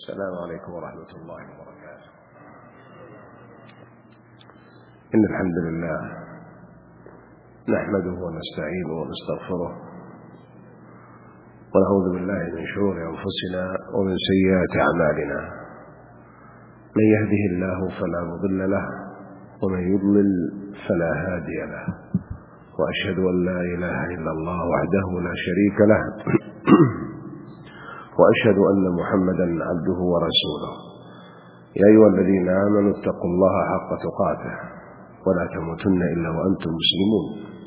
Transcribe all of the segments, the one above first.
السلام عليكم ورحمة الله وبركاته. إن الحمد لله نحمده ونستعينه ونستغفره ونعوذ بالله من شرور أنفسنا ومن سيئات أعمالنا. من يهده الله فلا مضل له ومن يضلل فلا هادي له، وأشهد أن لا إله إلا الله وحده لا شريك له وأشهد أن محمدا عبده ورسوله. يا أيها الذين آمنوا اتقوا الله حق تقاته ولا تموتن إلا وأنتم مسلمون.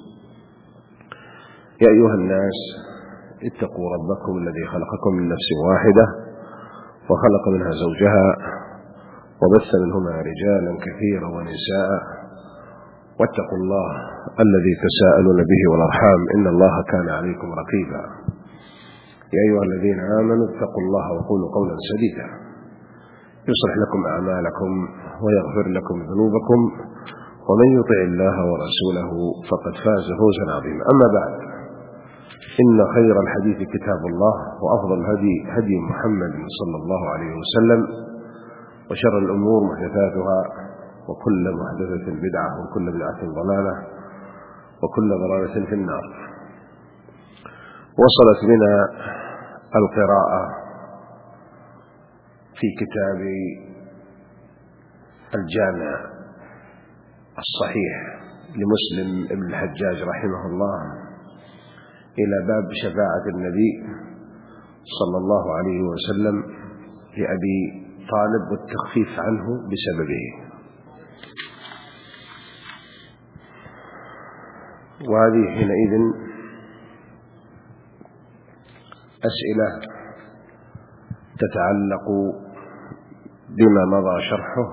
يا أيها الناس اتقوا ربكم الذي خلقكم من نفس واحدة وخلق منها زوجها وبث منهما رجالا كثيرا ونساء، واتقوا الله الذي تساءلون به والأرحام إن الله كان عليكم رقيبا. يا أيها الذين آمنوا اتقوا الله وقولوا قولا سديدا يصلح لكم أعمالكم ويغفر لكم ذنوبكم، ومن يطع الله ورسوله فقد فاز فوزا عظيما. أما بعد، إن خير الحديث كتاب الله، وأفضل الهدي هدي محمد صلى الله عليه وسلم، وشر الأمور محدثاتها، وكل محدثة بدعة، وكل بدعة ضلالة، وكل ضلالة في النار. وصلت بنا القراءة في كتاب الجامع الصحيح لمسلم ابن الحجاج رحمه الله إلى باب شفاعة النبي صلى الله عليه وسلم لأبي طالب والتخفيف عنه بسببه. وهذه حينئذ أسئلة تتعلق بما مضى شرحه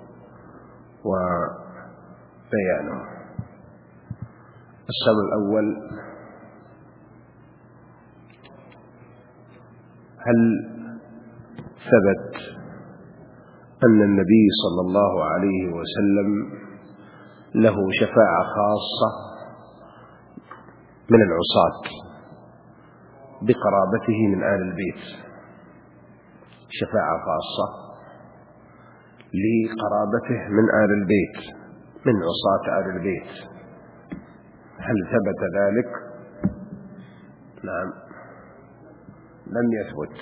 وبيانه. السؤال الأول: هل ثبت أن النبي صلى الله عليه وسلم له شفاعة خاصة من العصاة بقرابته من آل البيت؟ شفاعة خاصة لقرابته من آل البيت، من عصاة آل البيت، هل ثبت ذلك؟ نعم، لم يثبت.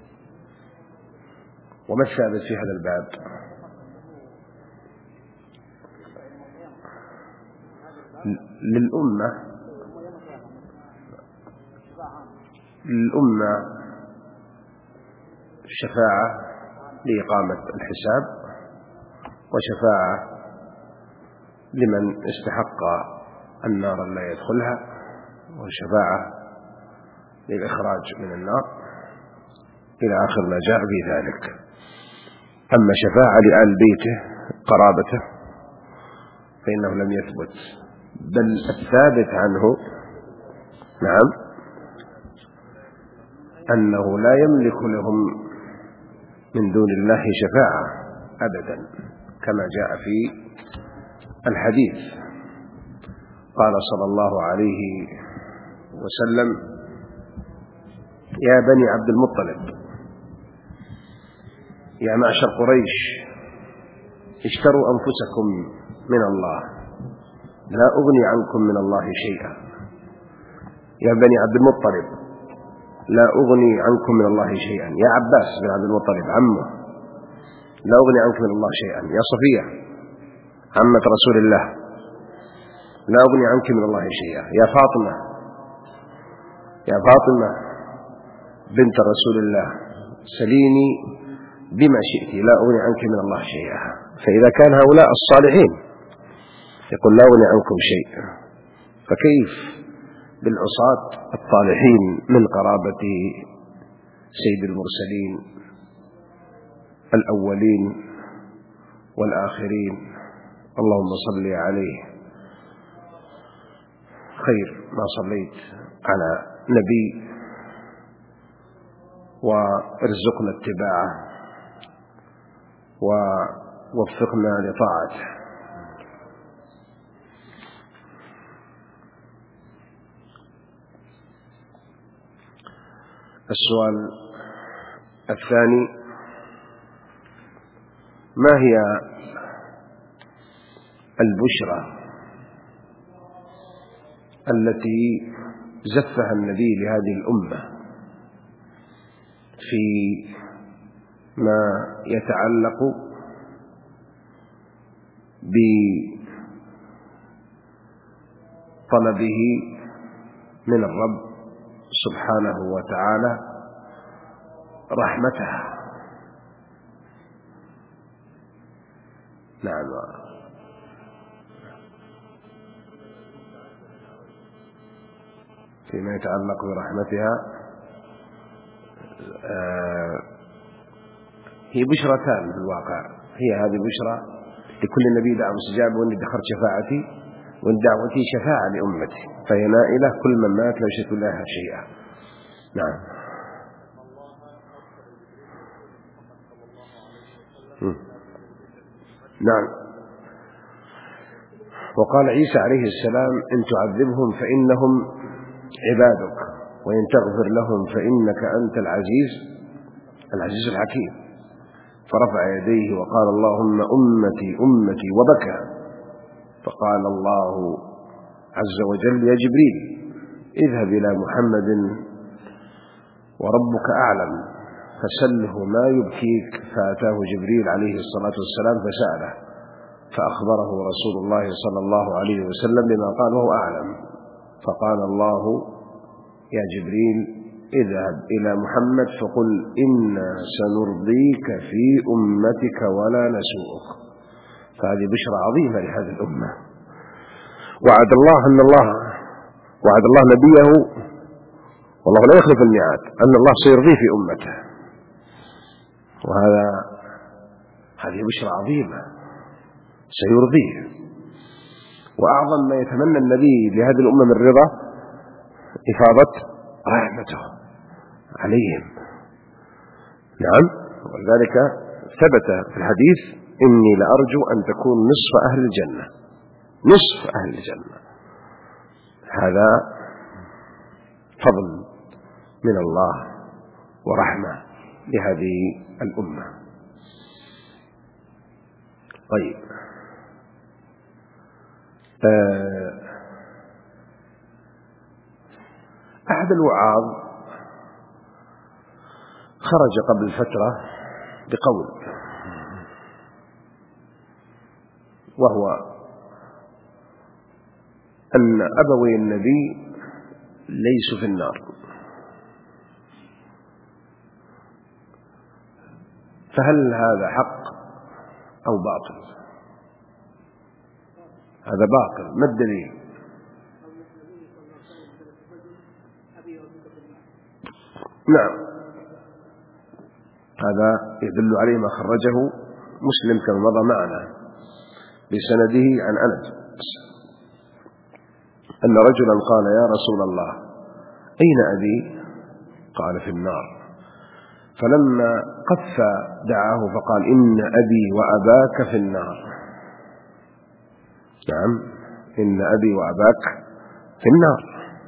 وما الثابت في هذا الباب؟ للأمة شفاعة لإقامة الحساب، وشفاعة لمن استحق النار لا يدخلها، وشفاعة للإخراج من النار إلى آخر ما جاء في ذلك. أما شفاعة لآل بيته قرابته فإنه لم يثبت، بل الثابت عنه نعم أنه لا يملك لهم من دون الله شفاعة أبدا، كما جاء في الحديث. قال صلى الله عليه وسلم: يا بني عبد المطلب، يا معشر قريش، اشتروا أنفسكم من الله، لا أغني عنكم من الله شيئا. يا بني عبد المطلب، لا أغني عنكم من الله شيئا. يا عباس بن عبد المطلب عمه، لا أغني عنكم من الله شيئا. يا صفية عمة رسول الله، لا أغني عنك من الله شيئا. يا فاطمة بنت رسول الله، سليني بما شئت، لا أغني عنك من الله شيئا. فإذا كان هؤلاء الصالحين يقول لا أغني عنكم شيء، فكيف بالعصاة الطالحين من قرابة سيد المرسلين الأولين والآخرين؟ اللهم صل عليه خير ما صليت على نبي، وارزقنا اتباعه ووفقنا لطاعته. السؤال الثاني: ما هي البشرى التي زفها النبي لهذه الأمة في ما يتعلق بطلبه من الرب سبحانه وتعالى رحمته؟ نعم. فيما يتعلق برحمتها هي بشرتان في الواقع. هي هذه بشرى لكل نبي دعوة مستجابة، وإن دخلت شفاعتي وإن دعوتي شفاعة لأمتي، فهي نائلة كل من مات لا يشرك بالله شيئا. نعم. نعم. وقال عيسى عليه السلام: إن تعذبهم فإنهم عبادك وإن تغفر لهم فإنك أنت العزيز الحكيم. فرفع يديه وقال: اللهم أمتي أمتي، وبكى. فقال الله عز وجل: يا جبريل اذهب إلى محمد وربك أعلم فسله ما يبكيك. فأتاه جبريل عليه الصلاة والسلام فسأله، فأخبره رسول الله صلى الله عليه وسلم بما قال وهو أعلم. فقال الله: يا جبريل اذهب إلى محمد فقل إنا سنرضيك في أمتك ولا نسوءك. فهذه بشرى عظيمة لهذه الأمة. وعد الله نبيه، والله لا يخلف الميعاد، أن الله سيرضيه في أمته، هذه بشرى عظيمة سيرضيه. وأعظم ما يتمنى النبي لهذه الأمة من رضا إفاضة رحمته عليهم. نعم. ولذلك ثبت في الحديث: إني لأرجو أن تكون نصف أهل الجنة. نصف أهل الجنة. هذا فضل من الله ورحمة لهذه الأمة. طيب، أحد الوعاظ خرج قبل فترة بقول، وهو أن أبوي النبي ليسوا في النار. فهل هذا حق أو باطل؟ هذا باطل. ما الدليل؟ نعم، هذا يدل عليه ما خرجه مسلم كما مضى معنا بسنده عن أنس أن رجلا قال: يا رسول الله أين أبي؟ قال: في النار. فلما قف دعاه فقال: إن أبي وأباك في النار. نعم، إن أبي وأباك في النار.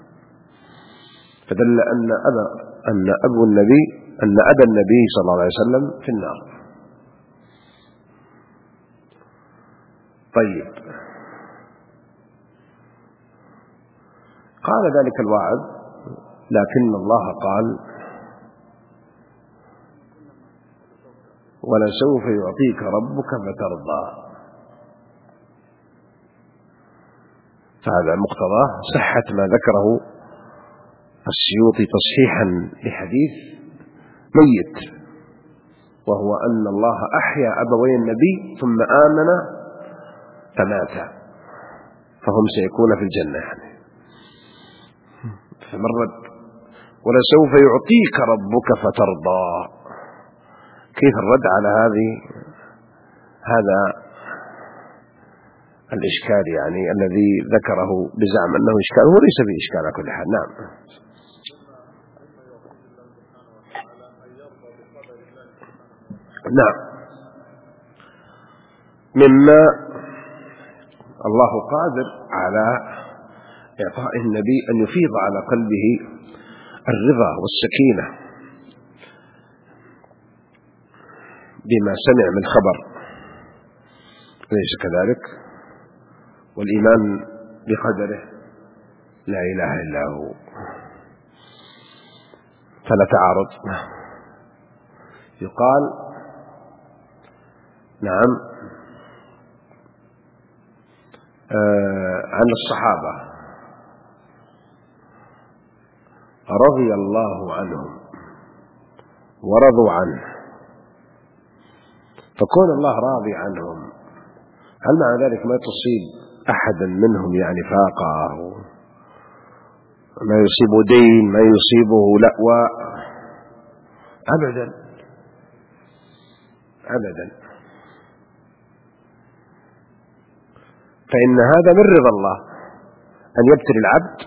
فدل أن أبا النبي صلى الله عليه وسلم في النار. طيب، قال ذلك الواعظ: لكن الله قال: ولسوف يعطيك ربك فترضى. فهذا مقتضاه صحة ما ذكره السيوطي تصحيحا لحديث ميت، وهو أن الله أحيا أبوي النبي ثم آمن فمات، فهم سيكون في الجنة يعني. فمرد: ولسوف يعطيك ربك فترضى. كيف الرد على هذا الإشكال يعني الذي ذكره بزعم أنه إشكال، هو ليس به إشكال على كل حال. نعم. نعم، مما الله قادر على إعطاء النبي أن يفيض على قلبه الرضا والسكينة بما سمع من خبر أليس كذلك؟ والإيمان بقدره لا إله إلا هو، فلا تعارض. يقال نعم عن الصحابة رضي الله عنهم ورضوا عنه، فكون الله راضي عنهم هل مع ذلك ما تصيب أحدا منهم يعني فاقة، ما يصيبه دين، ما يصيبه لأوى؟ أبدا أبدا. فإن هذا من رضا الله أن يبتلي العبد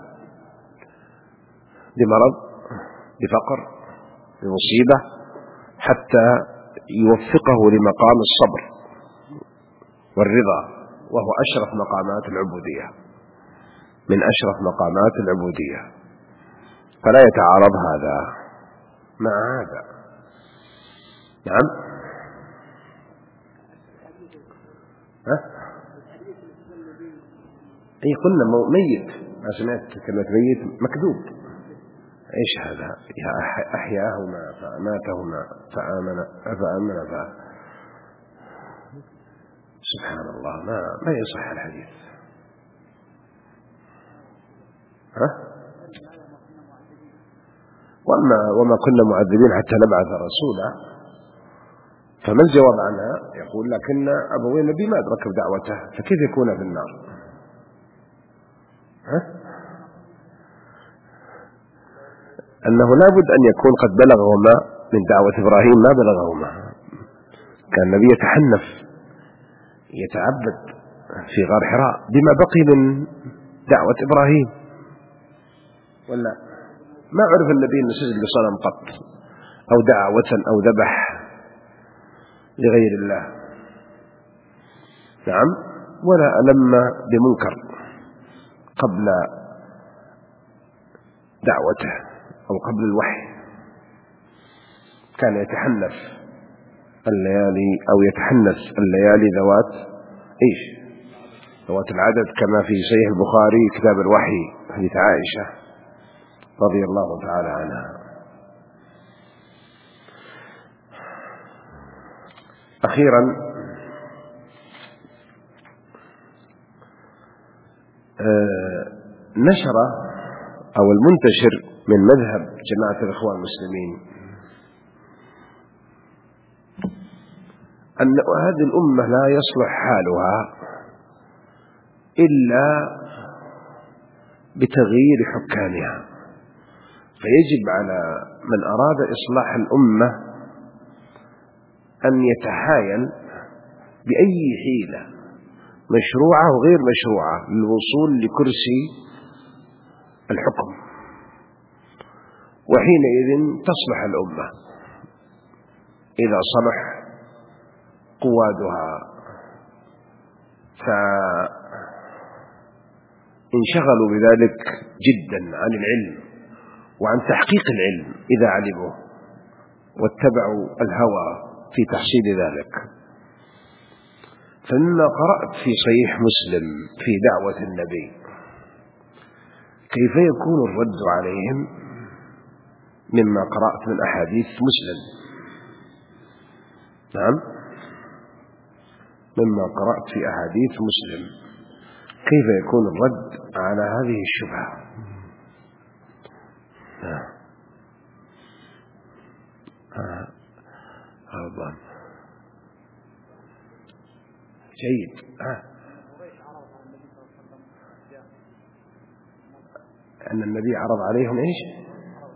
بمرض، بفقر، بمصيبة، حتى يوفقه لمقام الصبر والرضا، وهو أشرف مقامات العبودية، من أشرف مقامات العبودية. فلا يتعارض هذا مع هذا. نعم. أي قلنا ميت، ما سمعت كلمة ميت مكذوب. إيش هذا؟ أحياهما فأماتهما فآمن سبحان الله، ما يصح الحديث. وما كنا معذبين حتى نبعث رسولا. فما الجواب عنها؟ يقول لكن أبوي النبي ما أدرك بدعوته، فكيف يكون في النار؟ أنه لابد أن يكون قد بلغهما من دعوة إبراهيم ما بلغهما. كان النبي يتحنف يتعبد في غار حراء بما بقي من دعوة إبراهيم، ولا ما عرف النبي أن يسجد لصنم قط أو دعا وثن أو ذبح لغير الله. نعم. ولا ألم بمنكر قبل دعوته أو قبل الوحي. كان يتحنف الليالي أو يتحنث الليالي ذوات العدد، كما في صحيح البخاري كتاب الوحي حديث عائشة رضي الله تعالى عنها. أخيرا نشر أو المنتشر من مذهب جماعة الإخوان المسلمين أن هذه الأمة لا يصلح حالها إلا بتغيير حكامها، فيجب على من أراد إصلاح الأمة أن يتحايل بأي حيلة مشروعة وغير مشروعة للوصول لكرسي الحكم، وحينئذ تصلح الأمة إذا صلح قوادها فانشغلوا بذلك جدا عن العلم وعن تحقيق العلم إذا علموا، واتبعوا الهوى في تحصيل ذلك. فمما قرأت في صحيح مسلم في دعوة النبي كيف يكون الرد عليهم مما قرأت من أحاديث مسلم. نعم، مما قرأت في أحاديث مسلم كيف يكون الرد على هذه الشبهة. رضوان جيد. أن النبي عرض عليهم إيش؟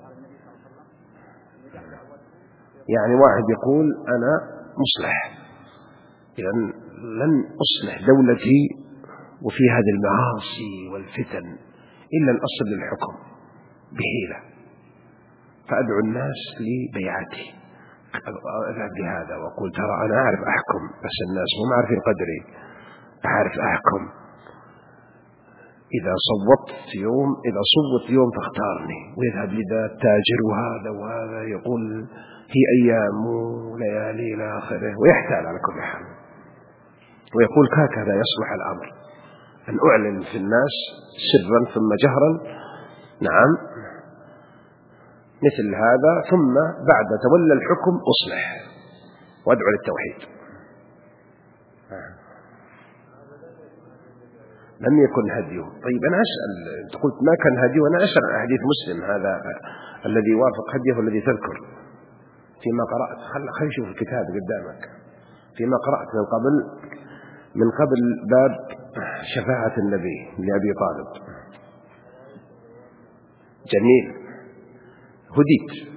يعني واحد يقول أنا مصلح، إذن لن أصلح دولتي وفي هذه المعاصي والفتن إلا أن أصل للحكم بحيلة، فأدعو الناس لبيعتي، أذهب بهذا وأقول ترى أنا أعرف أحكم، بس الناس هم عارفين قدري، أعرف أحكم، إذا صوت يوم فاختارني. ويذهب لذا التاجر وهذا يقول هي أيام وليالي إلى آخره، ويحتال على كل حال ويقول هكذا يصلح الأمر، أن أعلن في الناس سرا ثم جهرا، نعم، مثل هذا، ثم بعد تولى الحكم أصلح وادعو للتوحيد. لم يكن هديه. طيب أنا أسأل، أنت قلت ما كان هديه، وأنا أسأل حديث مسلم هذا الذي وافق هديه الذي تذكر فيما قرأت. خلي شوف الكتاب قدامك، فيما قرأت من قبل باب شفاعة النبي لأبي طالب. جميل، هديت.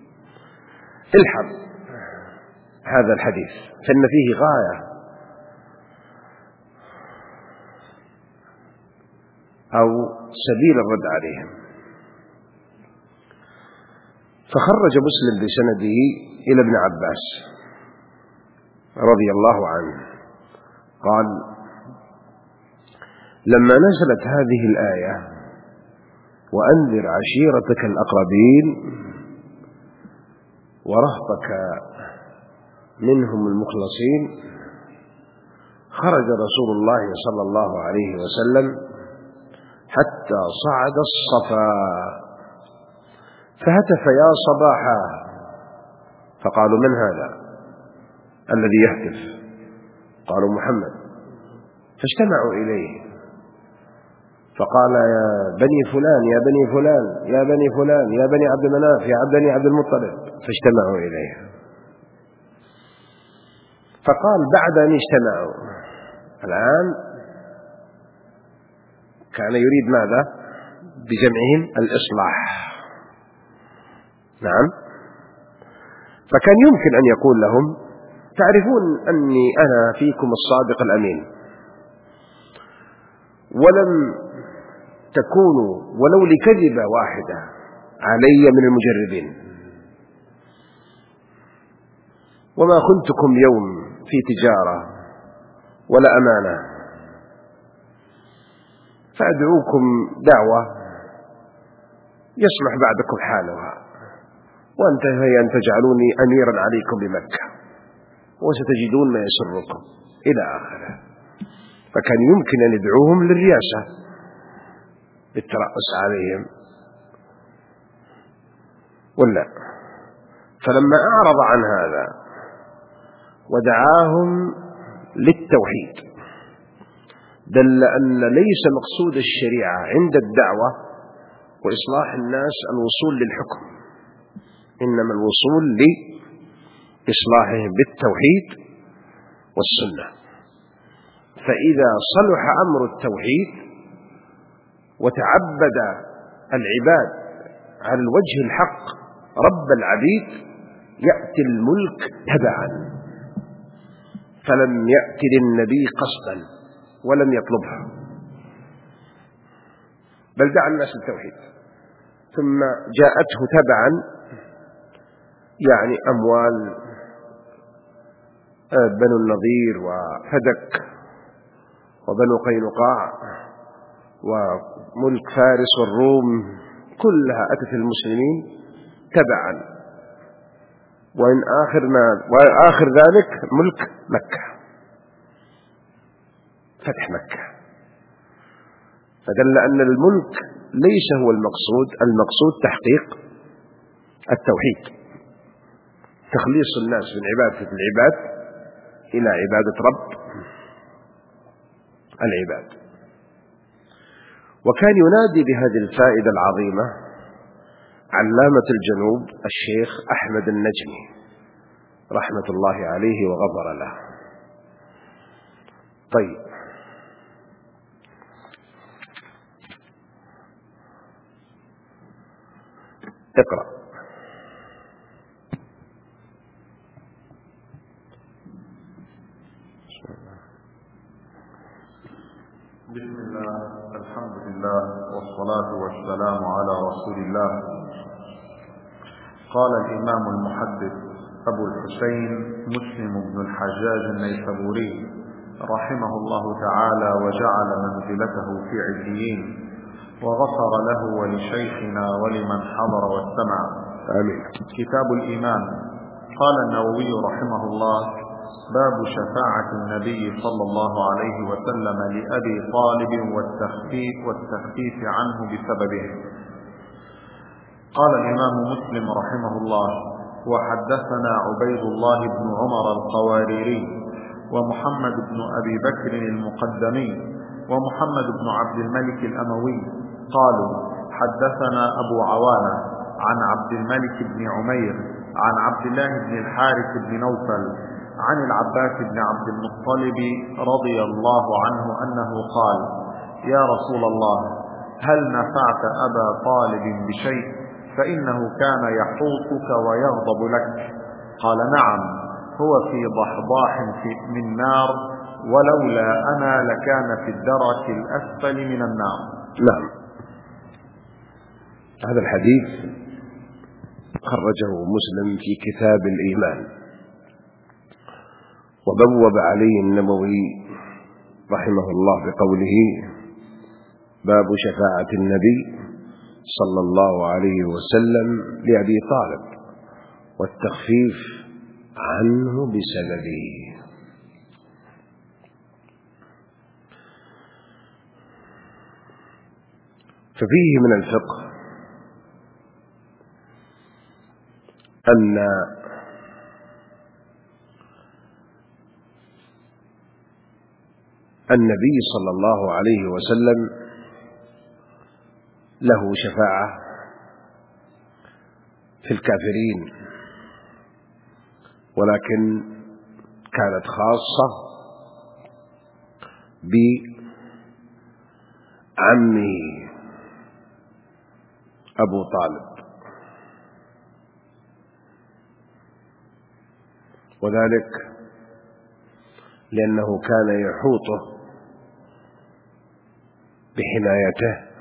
الحظ هذا الحديث فإن فيه غاية أو سبيل الرد عليهم. فخرج مسلم بسنده إلى ابن عباس رضي الله عنه قال: لما نزلت هذه الآية وأنذر عشيرتك الأقربين ورهطك منهم المخلصين، خرج رسول الله صلى الله عليه وسلم حتى صعد الصفا فهتف: يا صباحا. فقالوا: من هذا الذي يهتف؟ قالوا: محمد. فاجتمعوا إليه فقال: يا بني فلان يا بني فلان يا بني فلان يا بني عبد مناف يا بني عبد المطلب. فاجتمعوا إليه فقال بعد أن اجتمعوا الآن كان يريد ماذا؟ بجمعهم الإصلاح. نعم. فكان يمكن أن يقول لهم: تعرفون أني أنا فيكم الصادق الأمين، ولم تكونوا ولو لكذبة واحدة علي من المجربين، وما خنتكم يوم في تجارة ولا أمانة، فأدعوكم دعوة يصلح بعدكم حالها، وانتهي أن تجعلوني أميرا عليكم بمكة، وستجدون ما يسركم إلى آخره. فكان يمكن أن يدعوهم للرياسة بالترأس عليهم ولا. فلما أعرض عن هذا ودعاهم للتوحيد دل أن ليس مقصود الشريعة عند الدعوة وإصلاح الناس الوصول للحكم، إنما الوصول لإصلاحهم بالتوحيد والسنة. فإذا صلح أمر التوحيد وتعبد العباد على الوجه الحق رب العبيد، يأتي الملك تبعا، فلم يأتي للنبي قصدا ولم يطلبها، بل دعا الناس للتوحيد، ثم جاءته تبعا يعني أموال بنو النضير وفدك وبنو قينقاع وملك فارس والروم، كلها أتت المسلمين تبعا، وآخر ذلك ملك مكة، فتح مكة. فدل أن الملك ليس هو المقصود، المقصود تحقيق التوحيد، تخليص الناس من عبادة العباد إلى عبادة رب العباد. وكان ينادي بهذه الفائدة العظيمة علامة الجنوب الشيخ أحمد النجمي رحمة الله عليه وغفر له. طيب، اقرأ. بسم الله، الحمد لله، والصلاة والسلام على رسول الله. قال الإمام المحدث أبو الحسين مسلم بن الحجاج النيسابوري رحمه الله تعالى وجعل منزلته في عليين، وغفر له ولشيخنا ولمن حضر واستمع. آمين. كتاب الإيمان. قال النووي رحمه الله: باب شفاعة النبي صلى الله عليه وسلم لأبي طالب والتخفيف عنه بسببه. قال الإمام مسلم رحمه الله: وحدثنا عبيد الله بن عمر القواريري ومحمد بن أبي بكر المقدمي ومحمد بن عبد الملك الأموي قالوا: حدثنا أبو عوانة عن عبد الملك بن عمير عن عبد الله بن الحارث بن نوفل عن العباس بن عبد المطلب رضي الله عنه أنه قال: يا رسول الله، هل نفعت أبا طالب بشيء؟ فإنه كان يحوطك ويغضب لك. قال: نعم، هو في ضحضاح من نار، ولولا أنا لكان في الدرك الأسفل من النار. نعم. هذا الحديث خرجه مسلم في كتاب الإيمان، وبوب عليه النووي رحمه الله بقوله: باب شفاعة النبي صلى الله عليه وسلم لأبي طالب والتخفيف عنه بسببه. ففيه من الفقه أن النبي صلى الله عليه وسلم له شفاعة في الكافرين، ولكن كانت خاصة بعمه أبو طالب، وذلك لأنه كان يحوطه بحمايته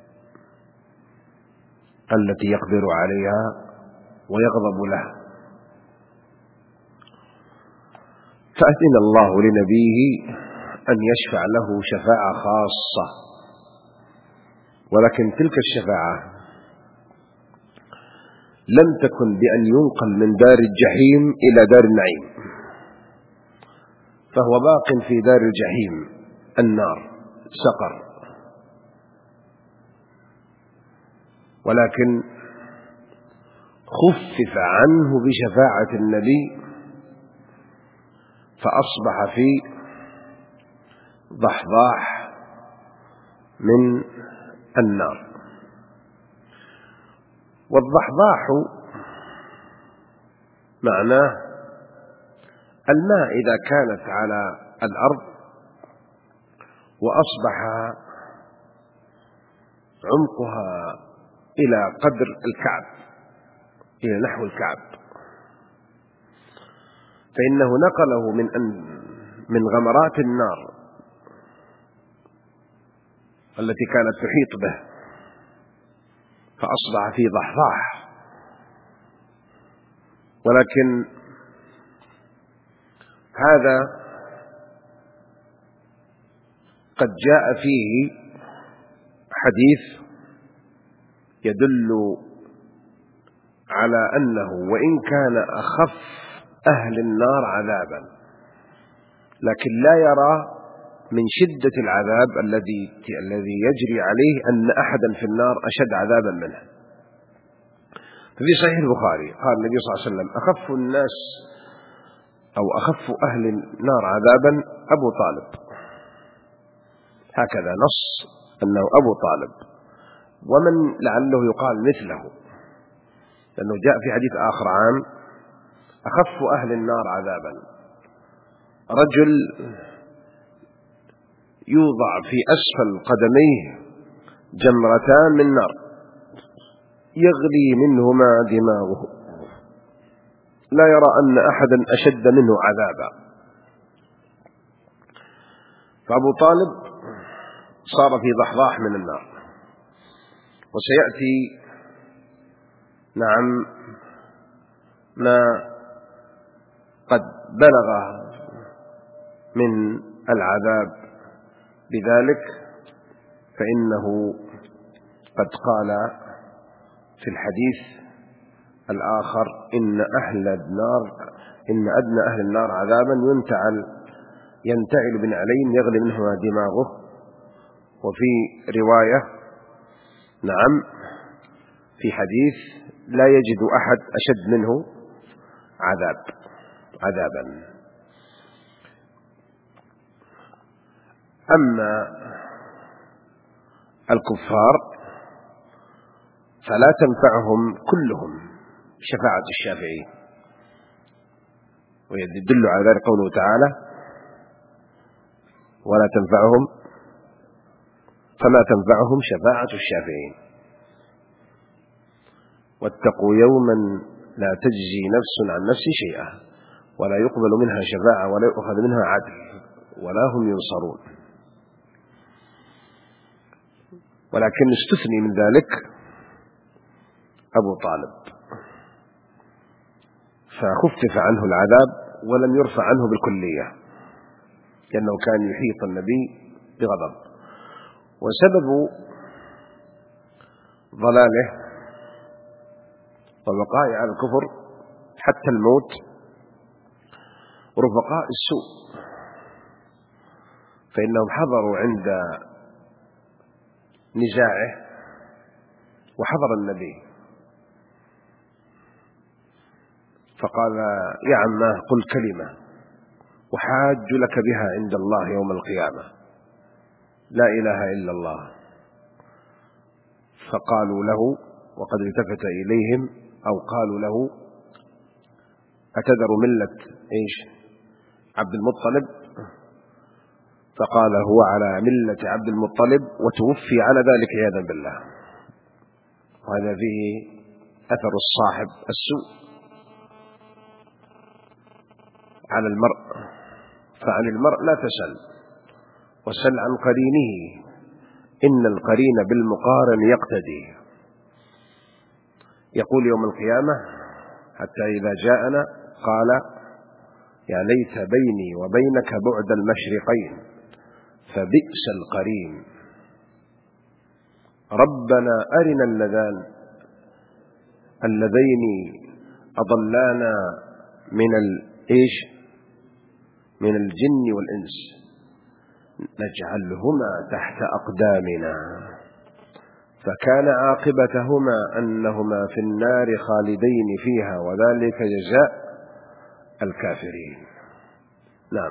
التي يقدر عليها ويغضب له، فأذن الله لنبيه أن يشفع له شفاعة خاصة، ولكن تلك الشفاعة لم تكن بأن ينقل من دار الجحيم إلى دار النعيم، فهو باق في دار الجحيم النار سقر، ولكن خفف عنه بشفاعة النبي فأصبح في ضحضاح من النار. والضحضاح معناه الماء إذا كانت على الأرض وأصبح عمقها إلى قدر الكعب، إلى نحو الكعب، فإنه نقله من غمرات النار التي كانت تحيط به، فأصبح في ضحضاح. ولكن هذا قد جاء فيه حديث يدل على أنه وإن كان أخف أهل النار عذابا، لكن لا يرى من شدة العذاب الذي يجري عليه أن أحدا في النار أشد عذابا منه. ففي صحيح البخاري قال النبي صلى الله عليه وسلم: أخف الناس أو أخف أهل النار عذابا أبو طالب، هكذا نص أنه أبو طالب، ومن لعله يقال مثله، لأنه جاء في حديث آخر عام: أخف أهل النار عذابا رجل يوضع في أسفل قدميه جمرتان من نار يغلي منهما دماغه، لا يرى أن أحدا أشد منه عذابا. فأبو طالب صار في ضحضاح من النار. وسيأتي ما قد بلغ من العذاب بذلك، فإنه قد قال في الحديث الآخر: إن أهل النار إن أدنى أهل النار عذابا ينتعل بنعلين يغلي منهما دماغه. وفي رواية نعم في حديث لا يجد أحد أشد منه عذابا. أما الكفار فلا تنفعهم كلهم شفاعة الشافعين، ويدل على ذلك قوله تعالى فما تنفعهم شفاعة الشافعين. واتقوا يوما لا تجزي نفس عن نفس شيئا ولا يقبل منها شفاعة ولا يؤخذ منها عدل ولا هم ينصرون. ولكن استثني من ذلك أبو طالب فخفف عنه العذاب ولم يرفع عنه بالكلية، لأنه كان يحيط النبي بغضب. وسبب ضلاله وبقائه على الكفر حتى الموت رفقاء السوء، فإنهم حضروا عند نزاعه وحضر النبي فقال يا عماه قل كلمة وحاج لك بها عند الله يوم القيامة لا إله إلا الله. فقالوا له وقد التفت إليهم أو قالوا له أتذر ملة عبد المطلب؟ فقال هو على ملة عبد المطلب وتوفي على ذلك عياذا بالله. وهذا فيه أثر الصاحب السوء على المرء، فعن المرء لا تسل وسل عن قرينه إن القرين بالمقارن يقتدي. يقول يوم القيامة حتى إذا جاءنا قال يا ليت بيني وبينك بعد المشرقين فبئس القرين ربنا أرنا اللذين أضلانا من الجن والإنس نجعلهما تحت أقدامنا فكان عاقبتهما أنهما في النار خالدين فيها وذلك جزاء الكافرين. نعم.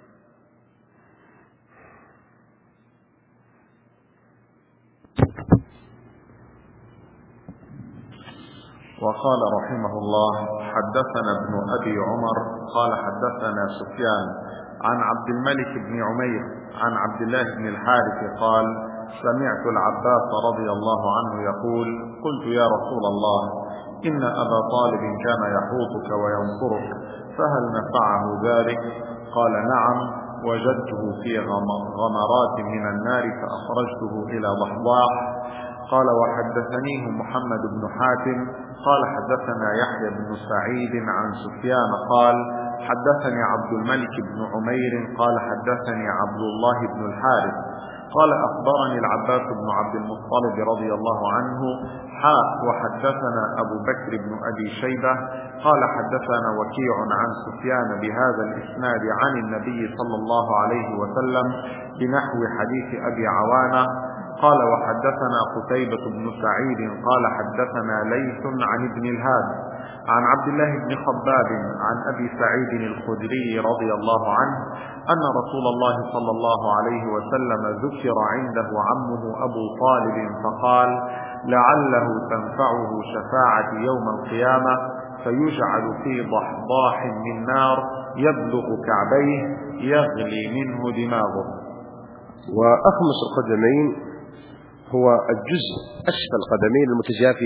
وقال رحمه الله حدثنا ابن أبي عمر قال حدثنا سفيان عن عبد الملك بن عمير عن عبد الله بن الحارث قال سمعت العباس رضي الله عنه يقول قلت يا رسول الله إن أبا طالب كان يحوطك وينصرك فهل نفعه ذلك؟ قال نعم وجدته في غمرات من النار فأخرجته إلى ضحضاح. قال وحدثنيه محمد بن حاتم قال حدثنا يحيى بن سعيد عن سفيان قال حدثني عبد الملك بن عمير قال حدثني عبد الله بن الحارث قال أخبرني العباس بن عبد المطلب رضي الله عنه وحدثنا أبو بكر بن أبي شيبة قال حدثنا وكيع عن سفيان بهذا الإسناد عن النبي صلى الله عليه وسلم بنحو حديث أبي عوانة قال وحدثنا قتيبة بن سعيد قال حدثنا ليث عن ابن الهاد عن عبد الله بن خباب عن أبي سعيد الخدري رضي الله عنه أن رسول الله صلى الله عليه وسلم ذكر عنده عمه أبو طالب فقال لعله تنفعه شفاعة يوم القيامة فيجعل في ضحضاح من نار يبلغ كعبيه يغلي منه دماغه. وأخمص القدمين هو الجزء أسفل القدمين المتجافي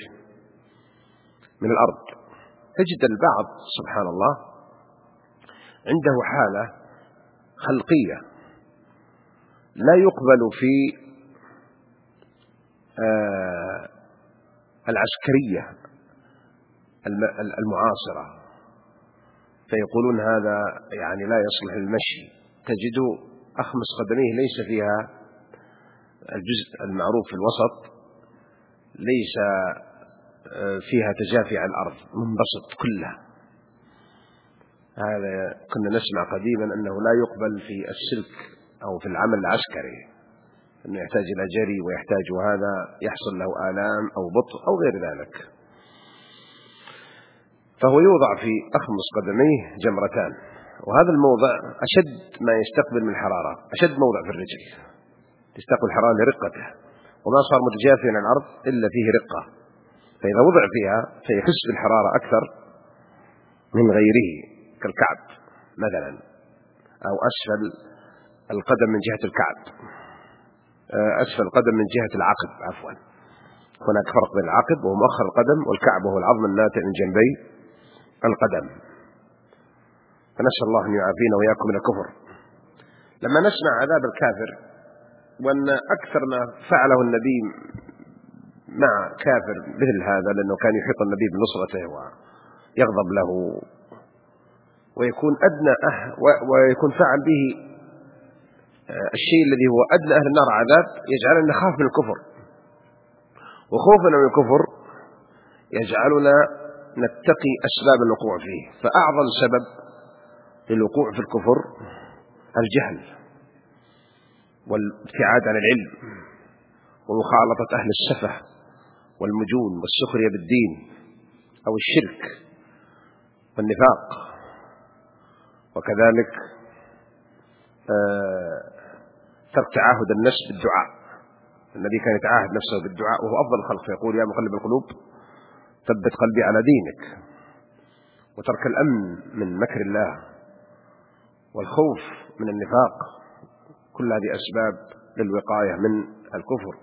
من الأرض. تجد البعض سبحان الله عنده حالة خلقية لا يقبل في العسكرية المعاصرة فيقولون هذا يعني لا يصلح المشي. تجد أخمص قدميه ليس فيها الجزء المعروف في الوسط ليس فيها تجافي على الأرض منبسط كلها. هذا كنا نسمع قديما أنه لا يقبل في السلك أو في العمل العسكري، أنه يحتاج إلى جري ويحتاج هذا يحصل له آلام أو بطء أو غير ذلك. فهو يوضع في أخمص قدميه جمرتان، وهذا الموضع أشد ما يستقبل من حرارة، أشد موضع في الرجل يستقبل الحرارة لرقته، وما صار متجافيا عن الأرض إلا فيه رقة، فإذا وضع فيها فيحس بالحرارة أكثر من غيره، كالكعب مثلا، أو أسفل القدم من جهة الكعب، أسفل القدم من جهة العقب، عفوا هناك فرق بين العقب وهو مؤخر القدم، والكعب وهو العظم الناتئ من جنبي القدم. فنسأل الله أن يعافينا وإياكم من الكفر. لما نسمع عذاب الكافر، وأن أكثر ما فعله النبي مع كافر مثل هذا، لأنه كان يحيط النبي بنصرته ويغضب له، ويكون أدنى ويكون فعل به الشيء الذي هو أدنى أهل النار عذاب، يجعلنا نخاف من الكفر، وخوفنا من الكفر يجعلنا نتقي أسباب الوقوع فيه. فأعظم سبب للوقوع في الكفر الجهل والابتعاد عن العلم ومخالطة أهل السفه والمجون والسخرية بالدين أو الشرك والنفاق. وكذلك ترك تعاهد النفس بالدعاء. النبي كان يتعاهد نفسه بالدعاء وهو أفضل الخلق، فيقول يا مقلب القلوب ثبت قلبي على دينك. وترك الأمن من مكر الله والخوف من النفاق، كل هذه أسباب للوقاية من الكفر.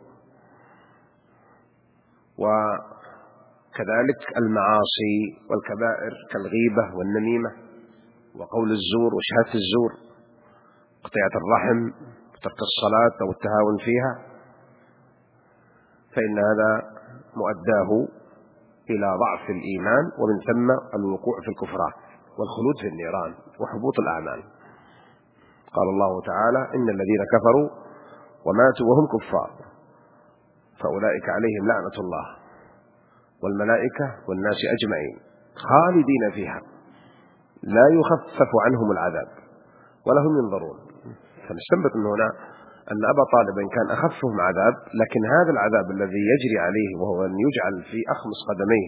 وكذلك المعاصي والكبائر كالغيبة والنميمة وقول الزور وشهادة الزور، قطيعة الرحم وترك الصلاة أو التهاون فيها، فإن هذا مؤداه إلى ضعف الإيمان، ومن ثم الوقوع في الكفران والخلود في النيران وحبوط الأعمال. قال الله تعالى إن الذين كفروا وماتوا وهم كفار فأولئك عليهم لعنة الله والملائكة والناس أجمعين خالدين فيها لا يخفف عنهم العذاب ولا هم ينظرون. فنستنبط من هنا أن أبا طالب كان أخفهم عذاب، لكن هذا العذاب الذي يجري عليه وهو أن يجعل في أخمص قدميه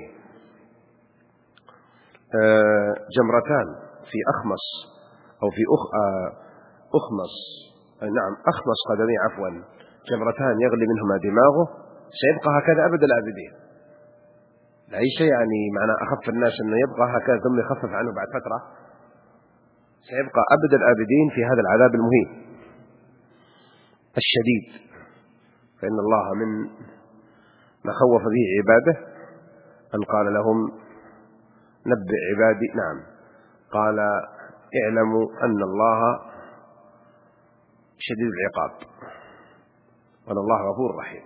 جمرتان في أخمص أو في أخمص أخمص قدميه عفوا جمرتان يغلي منهما دماغه، سيبقى هكذا أبد الآبدين. ليس يعني معنى أخف الناس أنه يبقى هكذا ثم يخفف عنه بعد فترة، سيبقى أبد الآبدين في هذا العذاب المهين الشديد. فإن الله من ما خوف به عباده أن قال لهم نبئ عبادي، قال اعلموا أن الله شديد العقاب وأن الله غفور رحيم.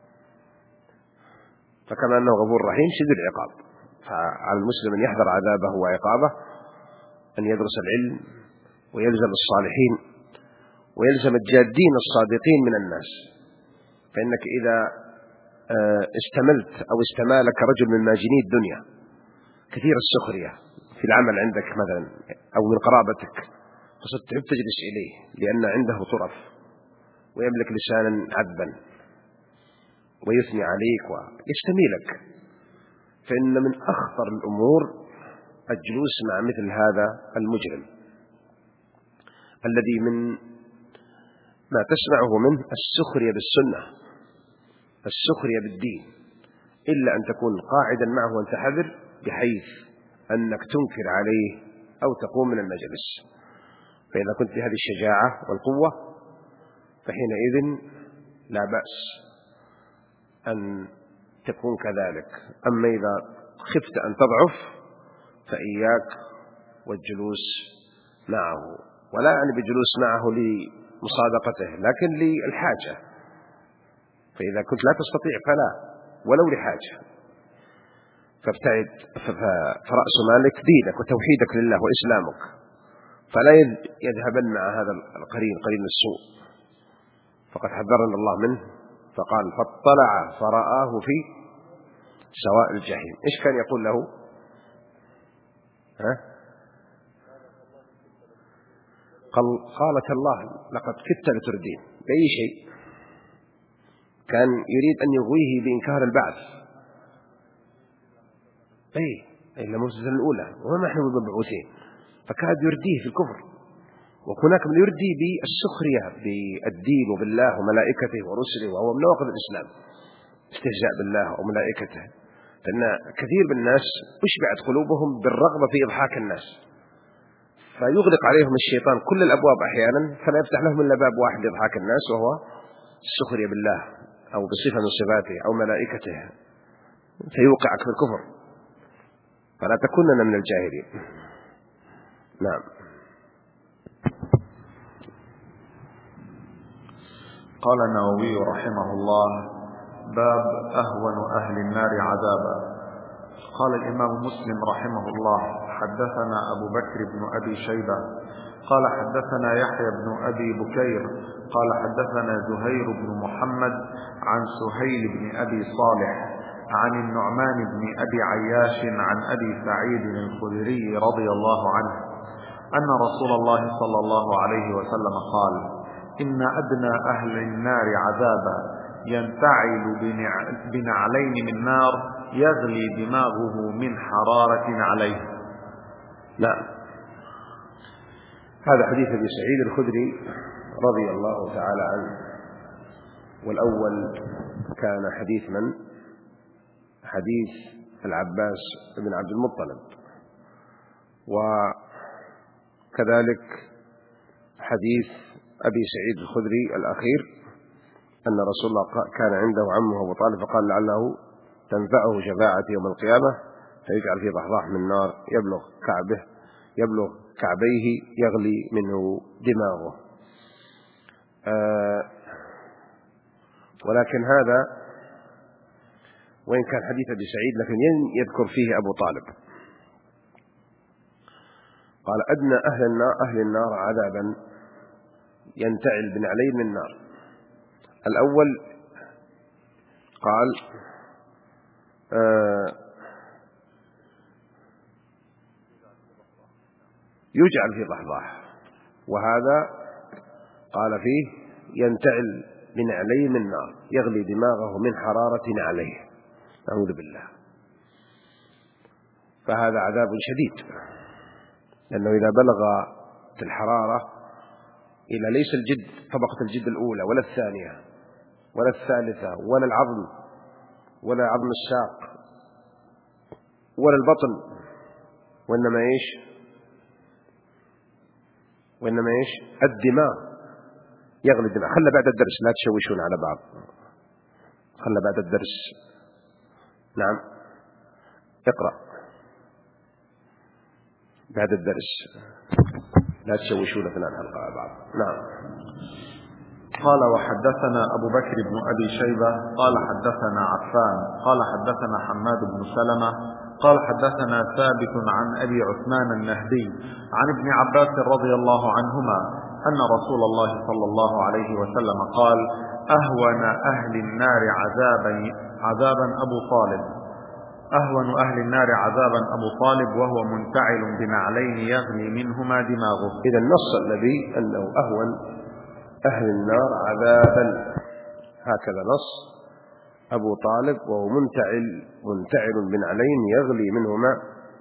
فكما أنه غفور رحيم شديد العقاب، فعلى المسلم أن يحذر عذابه وعقابه، أن يدرس العلم ويلزم الصالحين ويلزم الجادين الصادقين من الناس. فإنك إذا استملت أو استمالك رجل من ماجني الدنيا كثير السخرية في العمل عندك مثلا أو من قرابتك، فصرت تعب تجلس إليه لأن عنده طرف ويملك لسانا عذبا ويثني عليك ويستميلك، فإن من أخطر الأمور الجلوس مع مثل هذا المجرم الذي من ما تسمعه منه السخرية بالسنة، السخرية بالدين، إلا أن تكون قاعدا معه وأنت حذر بحيث أنك تنكر عليه أو تقوم من المجلس. فإذا كنت بهذه الشجاعة والقوة فحينئذ لا بأس أن تكون كذلك. أما إذا خفت أن تضعف فإياك والجلوس معه، ولا يعني بجلوس معه لمصادقته لكن للحاجة. فإذا كنت لا تستطيع فلا ولو لحاجة، فابتعد. فرأس مالك دينك وتوحيدك لله وإسلامك، فلا يذهبن مع هذا القرين قرين السوء، فقد حذرنا الله منه فقال فاطلع فرآه في سواء الجحيم. إيش كان يقول له؟ قالت الله لقد كدت لتردين بأي شيء. كان يريد أن يغويه بإنكار البعث، أي المعجزة الأولى وما نحن بمبعوثين، فكاد يرديه في الكفر. وهناك من يردي بالسخرية بالدين وبالله وملائكته ورسله، وهو من نواقض الإسلام استهزاء بالله وملائكته. فإن كثير من الناس أشبعت قلوبهم بالرغبة في إضحاك الناس، فيغلق عليهم الشيطان كل الأبواب أحيانا، فلا يفتح لهم إلا باب واحد لإضحاك الناس، وهو السخرية بالله أو بصفة من صفاته أو ملائكته، فيوقعك في الكفر. فلا تكونن من الجاهلين. نعم. قال النووي رحمه الله: باب أهون أهل النار عذابا. قال الإمام مسلم رحمه الله: حدثنا أبو بكر بن أبي شيبة قال حدثنا يحيى بن أبي بكير قال حدثنا زهير بن محمد عن سهيل بن أبي صالح عن النعمان بن أبي عياش عن أبي سعيد الخدري رضي الله عنه أن رسول الله صلى الله عليه وسلم قال: إن أدنى أهل النار عذابا ينتعل بنعلين من نار يغلي دماغه من حرارة عليه. نعم. هذا حديث أبي سعيد الخدري رضي الله تعالى عنه، والأول كان حديث من؟ حديث العباس بن عبد المطلب، وكذلك حديث أبي سعيد الخدري الأخير أن رسول الله كان عنده عمه أبو طالب فقال لعله تنفعه شفاعة يوم القيامة، فيجعل في ضحضاح من نار يبلغ كعبيه يغلي منه دماغه. ولكن هذا وإن كان حديث أبي سعيد لكن يذكر فيه أبو طالب. قال: أدنى أهل النار عذابا ينتعل بنعلين من النار. الأول قال: يجعل في ضحضاح، وهذا قال فيه ينتعل بنعلين من النار يغلي دماغه من حرارة عليه، أعوذ بالله. فهذا عذاب شديد، لأنه إذا بلغ في الحرارة إلى ليس الجد طبقة الجد الأولى ولا الثانية ولا الثالثة ولا العظم ولا عظم الساق ولا البطن، وإنما إيش الدماغ يغلي الدماغ. خلى بعد الدرس، لا تشوشون على بعض، خلى بعد الدرس. نعم، اقرأ بعد الدرس، لا تشوشون أثناء الحلقة على بعض. نعم. قال: وحدثنا أبو بكر بن أبي شيبة قال حدثنا عفان قال حدثنا حماد بن سلمة قال حدثنا ثابت عن أبي عثمان النهدي عن ابن عباس رضي الله عنهما أن رسول الله صلى الله عليه وسلم قال: أهون أهل النار عذابا أبو طالب، أهون أهل النار عذابا أبو طالب وهو منتعل بنعلين يغلي منهما دماغه. إذا النص الذي أنه أهون أهل النار عذابا، هكذا نص أبو طالب، وهو منتعل بنعلين يغلي منهما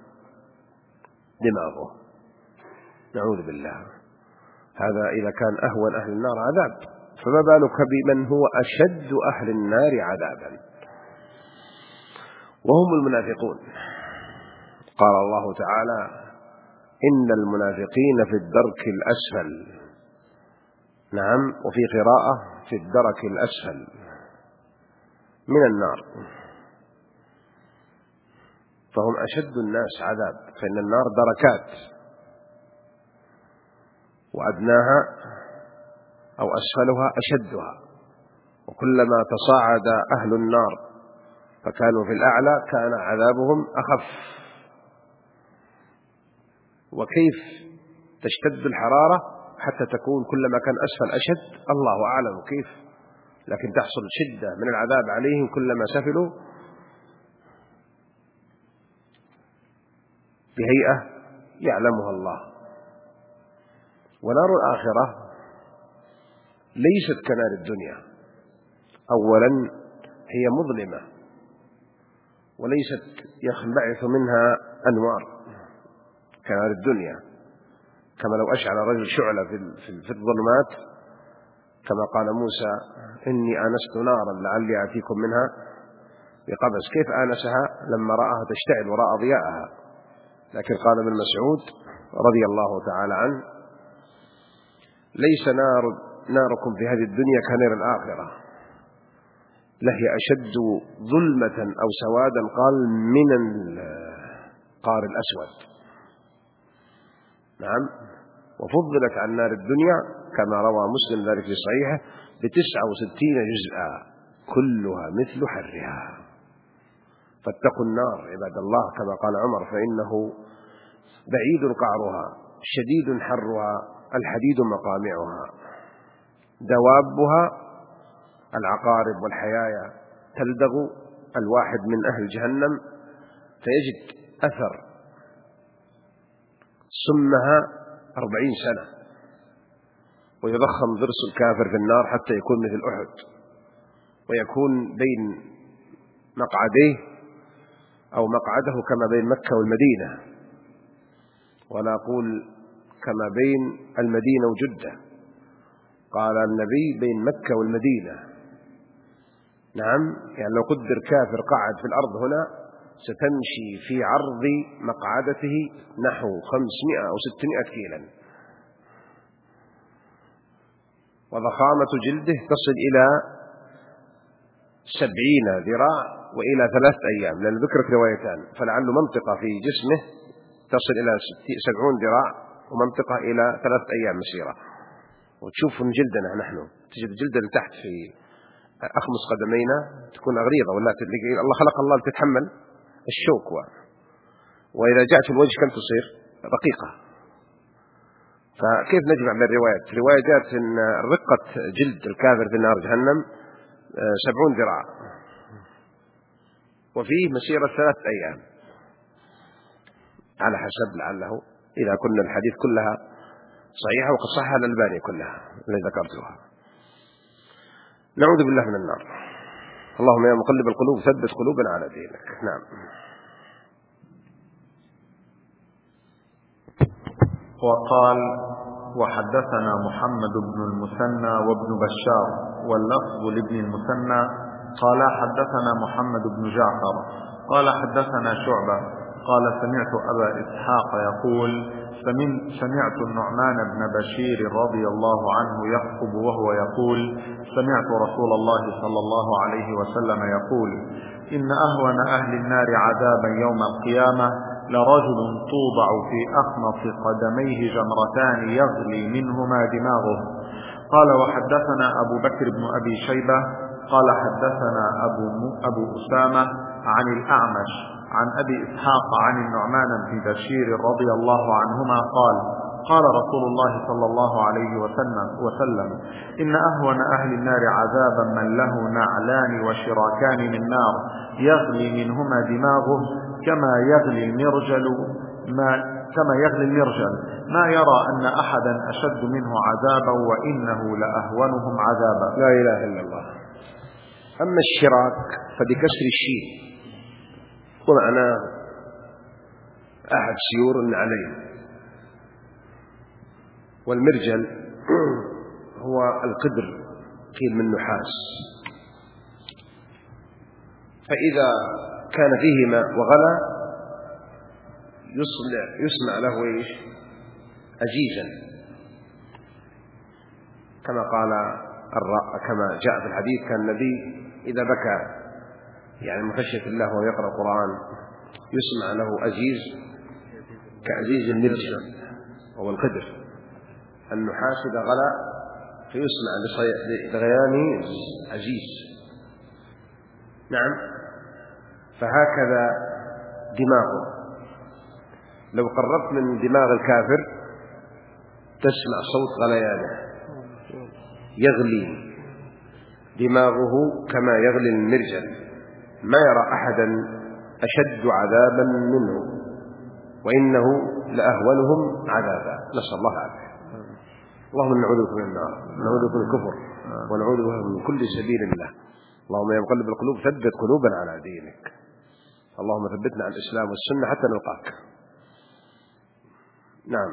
دماغه، نعوذ بالله. هذا إذا كان أهون أهل النار عذاب، فما بالك بمن هو أشد أهل النار عذابا، وهم المنافقون. قال الله تعالى: إن المنافقين في الدرك الأسفل. نعم، وفي قراءة في الدرك الأسفل من النار، فهم أشد الناس عذاب، فإن النار دركات، وأدناها أو أسفلها أشدها، وكلما تصاعد أهل النار فكانوا في الأعلى كان عذابهم أخف. وكيف تشتد الحرارة حتى تكون كلما كان أسفل أشد؟ الله أعلم كيف، لكن تحصل شدة من العذاب عليهم كلما سفلوا بهيئة يعلمها الله. ونار الآخرة ليست كنار الدنيا. أولا هي مظلمة وليست ينبعث منها أنوار كنار الدنيا، كما لو أشعل رجل شعلة في الظلمات، كما قال موسى إني آنست نارا لعلي آتيكم منها بقبس. كيف آنسها؟ لما رآها تشتعل وراء ضياءها. لكن قال ابن مسعود رضي الله تعالى عنه ليس ناركم في هذه الدنيا كنار الآخرة، لهي أشد ظلمة أو سوادا قال من القار الأسود. نعم. وفضلت عن نار الدنيا كما روى مسلم ذلك في صحيحه ب69 جزءا كلها مثل حرها. فاتقوا النار عباد الله كما قال عمر، فإنه بعيد قعرها شديد حرها الحديد مقامعها، دوابها العقارب والحيايا تلدغ الواحد من أهل جهنم فيجد أثر سمها 40 سنة، ويضخم ضرس الكافر في النار حتى يكون مثل أحد، ويكون بين مقعديه أو مقعده كما بين مكة والمدينة، ولا أقول كما بين المدينة وجدة، قال النبي بين مكة والمدينة. نعم، يعني لو قدر كافر قعد في الأرض هنا ستمشي في عرض مقعدته نحو 500 أو 600 كيلا، وضخامة جلده تصل إلى 70 ذراع وإلى 3 أيام، لأن ذكرت روايتان، فلعل منطقة في جسمه تصل إلى 70 ذراع ومنطقة إلى 3 أيام مسيرة. وتشوف من جلدنا نحن تجد جلدنا تحت في أخمص قدمينا تكون غليظة، ولا الله خلق الله لتتحمل الشوك، وإذا جاءت في الوجه كم تصير رقيقة. فكيف نجمع بين الروايات؟ رواية جاءت إن رقة جلد الكافر في نار جهنم 70 ذراع، وفيه مسيرة 3 أيام، على حسب لعله إذا كنا الحديث كلها صحيحة، وقد صحها الألباني كلها التي ذكرتها. نعوذ بالله من النار. اللهم يا مقلب القلوب ثبت قلوبنا على دينك. نعم. وقال: وحدثنا محمد بن المثنى وابن بشار، واللفظ لابن المثنى قال حدثنا محمد بن جعفر قال حدثنا شعبة قال سمعت أبا إسحاق يقول: سمعت النعمان بن بشير رضي الله عنه يخطب وهو يقول: سمعت رسول الله صلى الله عليه وسلم يقول: إن أهون أهل النار عذابا يوم القيامة لرجل توضع في أخمص قدميه جمرتان يغلي منهما دماغه. قال: وحدثنا أبو بكر بن أبي شيبة قال حدثنا أبو أسامة عن الأعمش عن أبي إسحاق عن النعمان بن بشير رضي الله عنهما قال: قال رسول الله صلى الله عليه وسلم: إن أهون أهل النار عذابا من له نعلان وشراكان من نار يغلي منهما دماغه كما يغلي المرجل ما يرى أن أحدا أشد منه عذابا وإنه لأهونهم عذابا. لا إله إلا الله. أما الشراك فبكسر الشين، ومعنى أحد سيور النعلين، والمرجل هو القدر قيل من نحاس، فإذا كان فيهما وغلى يصنع له أجيزا، كما جاء في الحديث: كان النبي إذا بكى يعني من خشية الله وهو يقرأ القرآن يسمع له أجيز كأجيز المرجل، وهو القدر النحاس إذا غلى فيسمع لغيانه أجيز. نعم. فهكذا دماغه، لو قربت من دماغ الكافر تسمع صوت غليانه، يغلي دماغه كما يغلي المرجل، ما يرى أحدا أشد عذابا منه وإنه لأهونهم عذابا، نسأل الله العافية. اللهم نعوذ بك من النار، نعوذ بك من الكفر، ونعوذ بك من كل سبيل الله. اللهم يا مقلب القلوب ثبت قلوبنا على دينك. اللهم ثبتنا على الإسلام والسنة حتى نلقاك. نعم.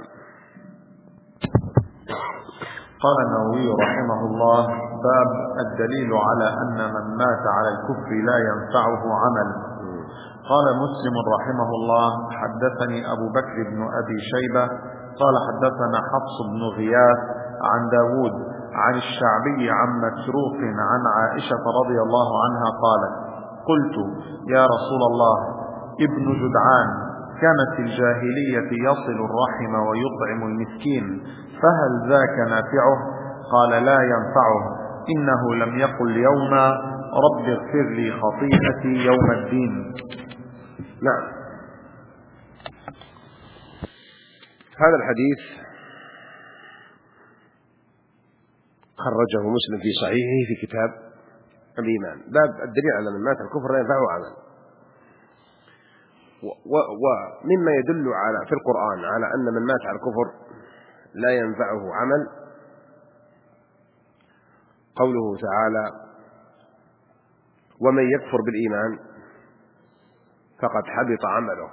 قال النووي رحمه الله: باب الدليل على أن من مات على الكفر لا ينفعه عمل. قال مسلم رحمه الله: حدثني أبو بكر بن أبي شيبة قال حدثنا حفص بن غياث عن داود عن الشعبي عن مسروق عن عائشة رضي الله عنها قالت: قلت يا رسول الله، ابن جدعان كان في الجاهلية يصل الرحم ويطعم المسكين، فهل ذاك نافعه؟ قال: لا ينفعه، إنه لم يقل يوما رب اغفر لي خطيئتي يوم الدين. نعم. هذا الحديث خرجه مسلم في صحيحه في كتاب الإيمان، باب الدليل على من مات الكفر لا ينفعه عمل. ومما يدل في القرآن على أن من مات على الكفر لا ينفعه عمل قوله تعالى: ومن يكفر بالإيمان فقد حبط عمله،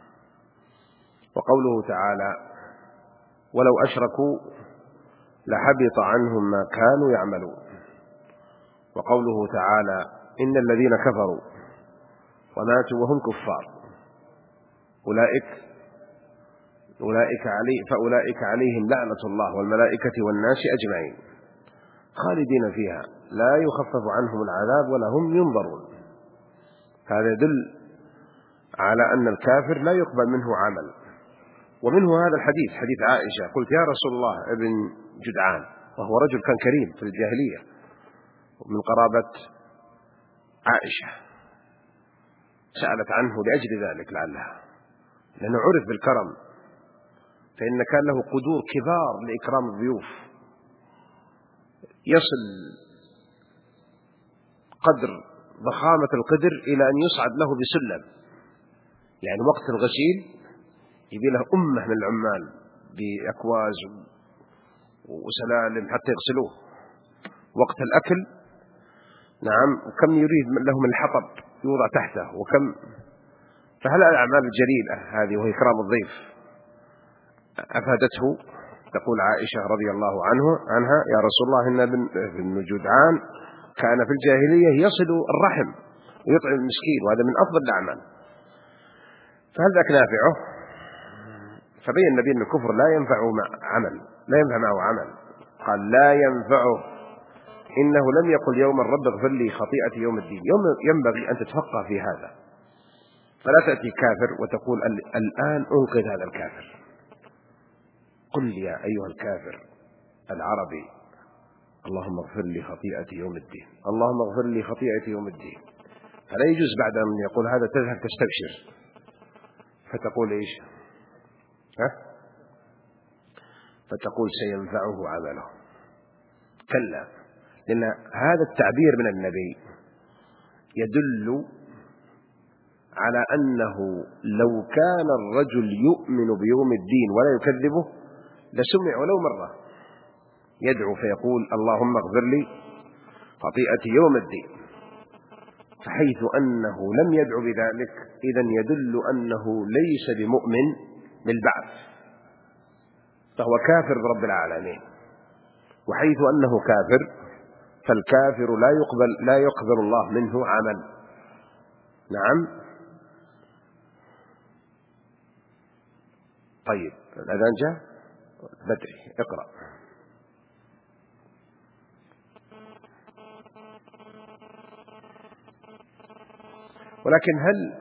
وقوله تعالى: ولو أشركوا لحبط عنهم ما كانوا يعملون، وقوله تعالى: إن الذين كفروا وماتوا وهم كفار فأولئك عليهم لعنة الله والملائكة والناس أجمعين خالدين فيها لا يخفف عنهم العذاب ولا هم ينظرون. هذا يدل على أن الكافر لا يقبل منه عمل. ومنه هذا الحديث، حديث عائشة: قلت يا رسول الله، ابن جدعان وهو رجل كان كريم في الجاهلية من قرابة عائشة، سألت عنه لأجل ذلك لعلها، لأنه عرف بالكرم، فإن كان له قدور كبار لإكرام الضيوف، يصل قدر ضخامة القدر إلى أن يصعد له بسلم، يعني وقت الغسيل يبي له أمة من العمال بأكواز وسلالم حتى يغسلوه، وقت الأكل نعم وكم يريد لهم الحطب يوضع تحته وكم. فهل الأعمال الجليلة هذه وهي إكرام الضيف أفادته؟ تقول عائشة رضي الله عنها: يا رسول الله، إن ابن جدعان كان في الجاهلية يصل الرحم ويطعم المسكين، وهذا من أفضل الأعمال، فهل ذاك نافعه؟ فبين النبي أن الكفر لا ينفع معه عمل، قال: لا ينفعه، إنه لم يقل يوما رب اغفر لي خطيئتي يوم الدين. ينبغي أن تتفقه في هذا، فلا تأتي كافر وتقول الآن أنقذ هذا الكافر. قل يا أيها الكافر العربي: اللهم اغفر لي خطيئتي يوم الدين، اللهم اغفر لي خطيئتي يوم الدين. فلا يجوز بعد أن يقول هذا تذهب تستبشر فتقول إيش؟ فتقول سينفعه عمله. كلا، لأن هذا التعبير من النبي يدل على أنه لو كان الرجل يؤمن بيوم الدين ولا يكذبه لسمع ولو مرة يدعو فيقول: اللهم اغفر لي خطيئتي يوم الدين. فحيث أنه لم يدعو بذلك إذن يدل أنه ليس بمؤمن بالبعث، فهو كافر برب العالمين. وحيث أنه كافر فالكافر لا يقبل الله منه عمل. نعم. طيب، الأذان جاء بدري، اقرأ. ولكن هل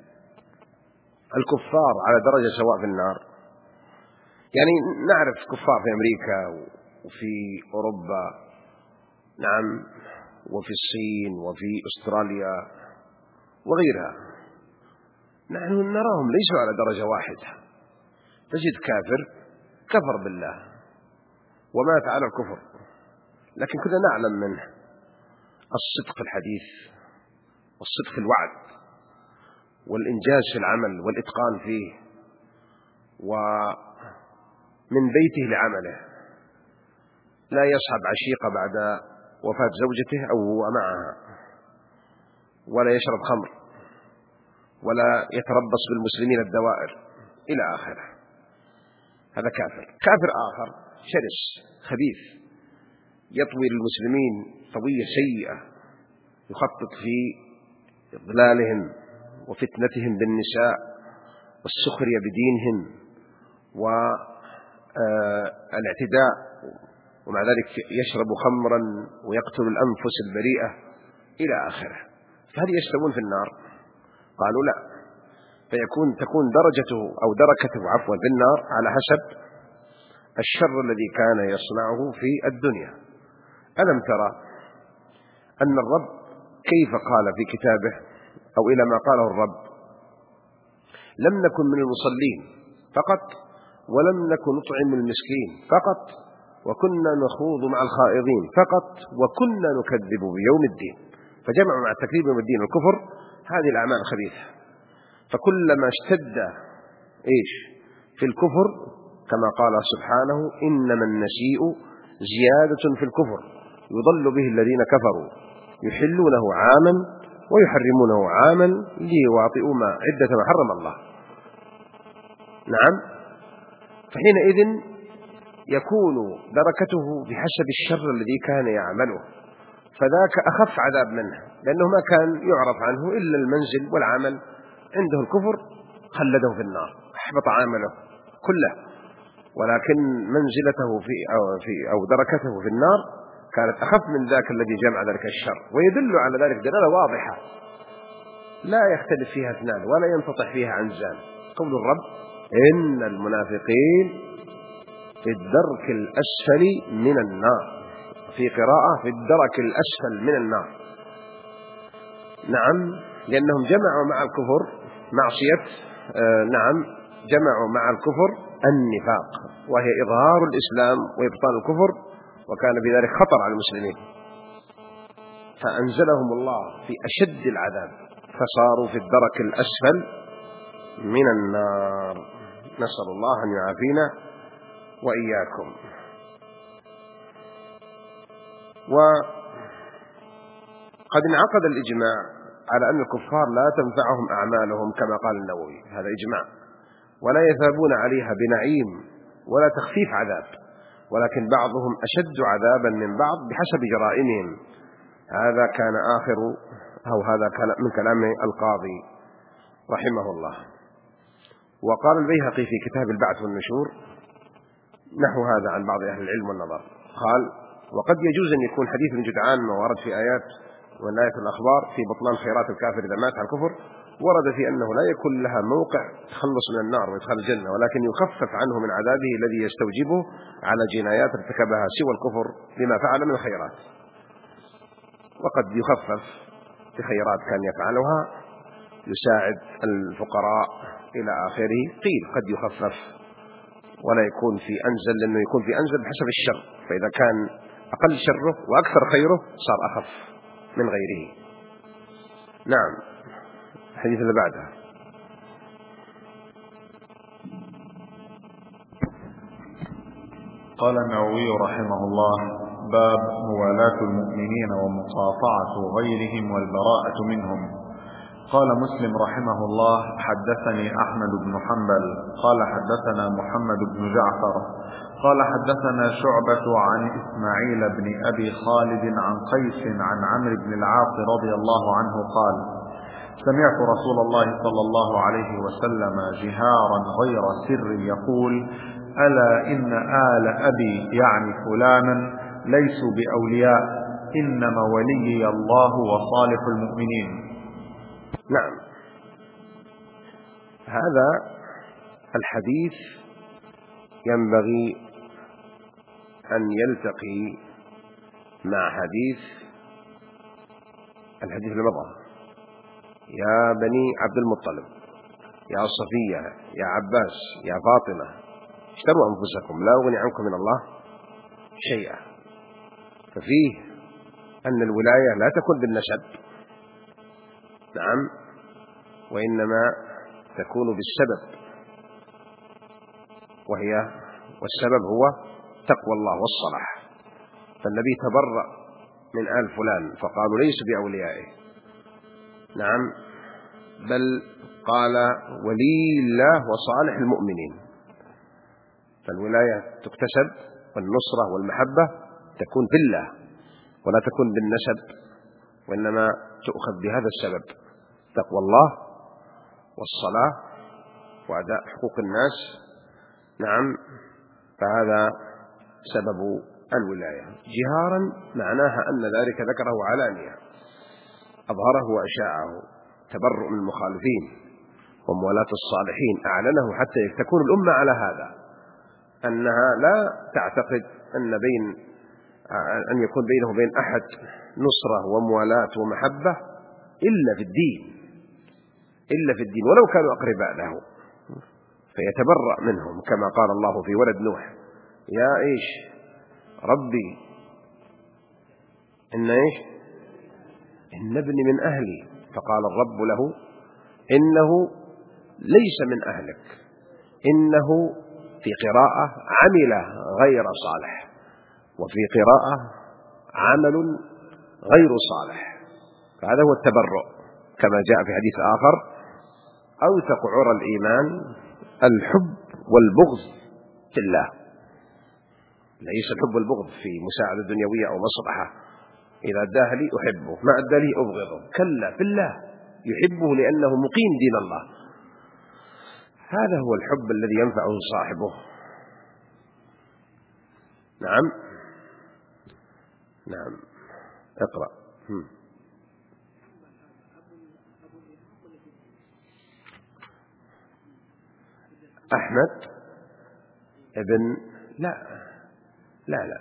الكفار على درجة سواء في النار؟ يعني نعرف كفار في أمريكا وفي أوروبا، نعم، وفي الصين وفي أستراليا وغيرها، نحن نراهم ليسوا على درجة واحدة. تجد كفر بالله ومات على الكفر، لكن كنا نعلم منه الصدق في الحديث والصدق في الوعد والإنجاز في العمل والإتقان فيه، ومن بيته لعمله، لا يصحب عشيقة بعد وفاة زوجته أو هو معها، ولا يشرب خمر، ولا يتربص بالمسلمين الدوائر إلى آخره. هذا كافر. كافر آخر شرس خبيث يطوي للمسلمين طوية سيئة، يخطط في إضلالهم وفتنتهم بالنساء والسخرية بدينهم والاعتداء، ومع ذلك يشرب خمرا ويقتل الأنفس البريئة إلى آخره. فهل يستوون في النار؟ قالوا لا، تكون درجته أو دركته عفوا في النار على حسب الشر الذي كان يصنعه في الدنيا. ألم ترى أن الرب كيف قال في كتابه أو إلى ما قاله الرب: لم نكن من المصلين فقط، ولم نكن نطعم المسكين فقط، وكنا نخوض مع الخائضين فقط، وكنا نكذب بيوم الدين. فجمعوا مع التكذيب يوم الدين والكفر هذه الأعمال الخبيثة. فكلما اشتد في الكفر، كما قال سبحانه: إنما النسيء زيادة في الكفر يضل به الذين كفروا يحلونه عاما ويحرمونه عاما ليواطئوا عدة ما حرم الله. نعم. فحينئذ يكون دركته بحسب الشر الذي كان يعمله، فذاك أخف عذاب منه، لأنه ما كان يعرف عنه إلا المنزل والعمل. عنده الكفر خلده في النار، أحبط عمله كله، ولكن منزلته أو دركته في النار كانت أخف من ذاك الذي جمع ذلك الشر. ويدل على ذلك دلالة واضحة لا يختلف فيها اثنان ولا ينتطح فيها عنزان، قول الرب: إن المنافقين في الدرك الأسفل من النار، في قراءة في الدرك الأسفل من النار. نعم، لأنهم جمعوا مع الكفر معصية، جمعوا مع الكفر النفاق، وهي إظهار الإسلام وإبطال الكفر، وكان بذلك خطر على المسلمين، فأنزلهم الله في أشد العذاب، فصاروا في الدرك الأسفل من النار. نسأل الله أن يعافينا وإياكم. وقد انعقد الإجماع على أن الكفار لا تنفعهم أعمالهم كما قال النووي، هذا إجماع، ولا يثابون عليها بنعيم ولا تخفيف عذاب، ولكن بعضهم أشد عذابا من بعض بحسب جرائمهم. هذا كان هذا كان من كلام القاضي رحمه الله. وقال البيهقي في كتاب البعث والنشور نحو هذا عن بعض أهل العلم والنظر، قال: وقد يجوز أن يكون حديث من جدعان ما ورد في آيات والآيات الأخبار في بطلان خيرات الكافر إذا مات على الكفر، ورد في أنه لا يكون لها موقع تخلص من النار ويدخل الجنة، ولكن يخفف عنه من عذابه الذي يستوجبه على جنايات ارتكبها سوى الكفر بما فعل من الخيرات. وقد يخفف بخيرات كان يفعلها، يساعد الفقراء إلى آخره، قيل قد يخفف ولا يكون في أنزل، لأنه يكون في أنزل بحسب الشر، فإذا كان أقل شره وأكثر خيره صار أخف من غيره. نعم. الحديث اللي بعده: قال النووي رحمه الله: باب موالاة المؤمنين ومقاطعة غيرهم والبراءة منهم. قال مسلم رحمه الله: حدثني أحمد بن حنبل قال حدثنا محمد بن جعفر قال حدثنا شعبة عن إسماعيل بن أبي خالد عن قيس عن عمرو بن العاص رضي الله عنه قال: سمعت رسول الله صلى الله عليه وسلم جهارا غير سر يقول: ألا إن آل أبي يعني فلانا ليسوا بأولياء، إنما ولي الله وصالح المؤمنين. نعم. هذا الحديث ينبغي أن يلتقي مع الحديث المضى: يا بني عبد المطلب، يا صفية، يا عباس، يا فاطمة، اشتروا أنفسكم لا أغني عنكم من الله شيئا. ففيه أن الولاية لا تكون بالنسب، نعم، وإنما تكون بالسبب، والسبب هو تقوى الله والصلاح. فالنبي تبرأ من آل فلان فقالوا ليسوا بأوليائه، نعم، بل قال ولي الله وصالح المؤمنين. فالولاية تكتسب والنصرة والمحبة تكون بالله ولا تكون بالنسب، وإنما تؤخذ بهذا السبب: تقوى الله والصلاة وأداء حقوق الناس، نعم، فهذا سبب الولاية. جهارا معناها أن ذلك ذكره علانية، أظهره وأشاعه، تبرؤ من المخالفين وموالاة الصالحين أعلنه حتى تكون الأمة على هذا، أنها لا تعتقد أن يكون بينه وبين أحد نصرة وموالاة ومحبة إلا في الدين ولو كانوا أقرباء له، فيتبرأ منهم كما قال الله في ولد نوح: يا إيش ربي إن ابني من أهلي، فقال الرب له: إنه ليس من أهلك، إنه في قراءة عمل غير صالح، وفي قراءة عمل غير صالح. فهذا هو التبرؤ كما جاء في حديث آخر: أوثق عرى الإيمان الحب والبغض في الله. ليس الحب والبغض في مساعدة دنيوية أو مصلحة، إذا أداها لي أحبه، ما أدى لي أبغضه، كلا في الله يحبه لأنه مقيم دين الله. هذا هو الحب الذي ينفعه صاحبه. نعم اقرأ. أحمد ابن لا